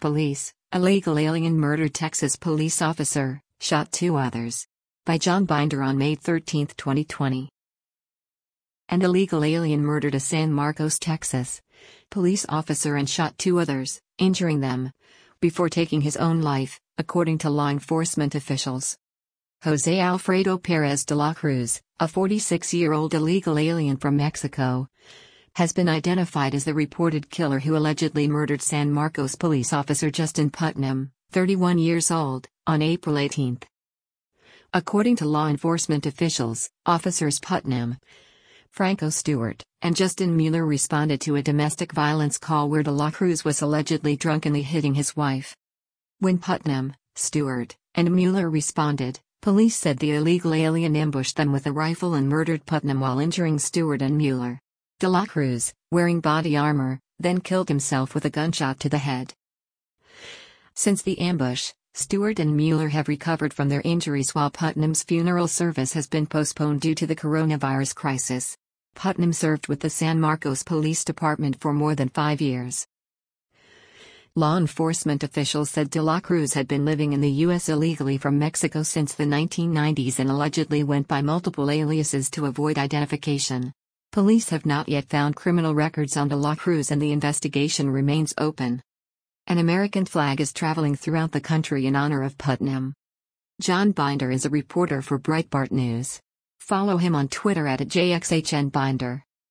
Police, illegal alien murder. Texas police officer, shot 2 others. By John Binder on May 13, 2020. An illegal alien murdered a San Marcos, Texas, police officer and shot 2 others, injuring them, before taking his own life, according to law enforcement officials. Jose Alfredo Perez de la Cruz, a 46-year-old illegal alien from Mexico, has been identified as the reported killer who allegedly murdered San Marcos police officer Justin Putnam, 31 years old, on April 18. According to law enforcement officials, officers Putnam, Franco Stewart, and Justin Mueller responded to a domestic violence call where de la Cruz was allegedly drunkenly hitting his wife. When Putnam, Stewart, and Mueller responded, police said the illegal alien ambushed them with a rifle and murdered Putnam while injuring Stewart and Mueller. De la Cruz, wearing body armor, then killed himself with a gunshot to the head. Since the ambush, Stewart and Mueller have recovered from their injuries while Putnam's funeral service has been postponed due to the coronavirus crisis. Putnam served with the San Marcos Police Department for more than 5 years. Law enforcement officials said de la Cruz had been living in the U.S. illegally from Mexico since the 1990s and allegedly went by multiple aliases to avoid identification. Police have not yet found criminal records on de la Cruz and the investigation remains open. An American flag is traveling throughout the country in honor of Putnam. John Binder is a reporter for Breitbart News. Follow him on Twitter @JXHNBinder.